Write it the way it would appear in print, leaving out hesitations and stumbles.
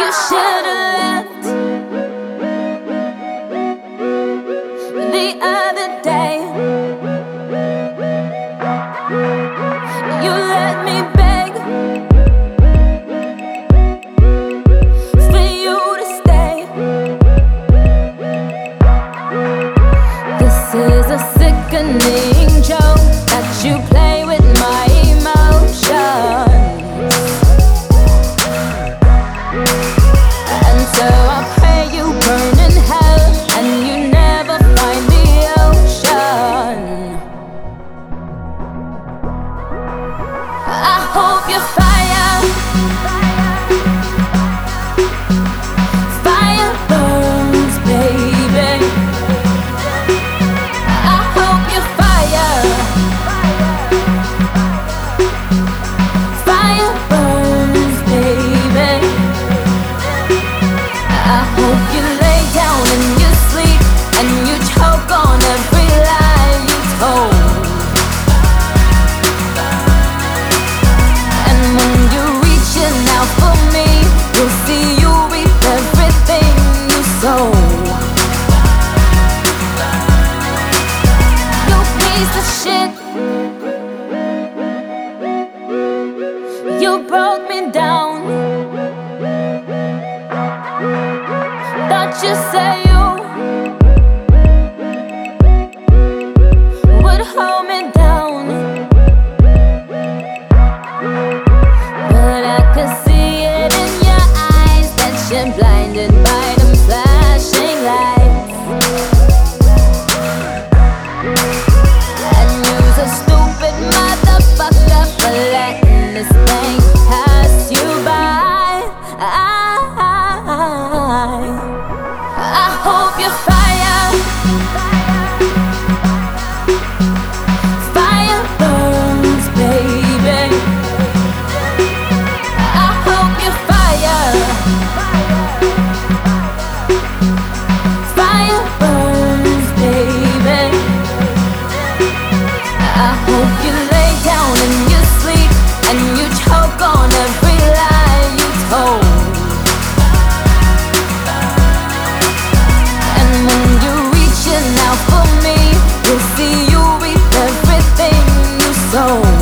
You should have left the other day. You let me beg for you to stay. This is a sickening joke that you play with my emotions. And so I pray you burn in hell and you never find the ocean. I hope you fire burns, baby. I hope you fire burns, baby. I hope you lay down in your sleep and you choke on every lie you told. And when you're reaching out for me, you'll see you reap everything you sow. You piece of shit, you broke me down. Thought you say you would hold me down, but I could see it in your eyes that you're blinded by them flashing lights. And you're a stupid motherfucker for letting this thing pass you by. I hope you fire burns, baby. I hope you fire burns, baby. I hope you lay down in your sleep and you choke on every lie you told. And when you're reaching out for me, you'll see you reap everything you sow.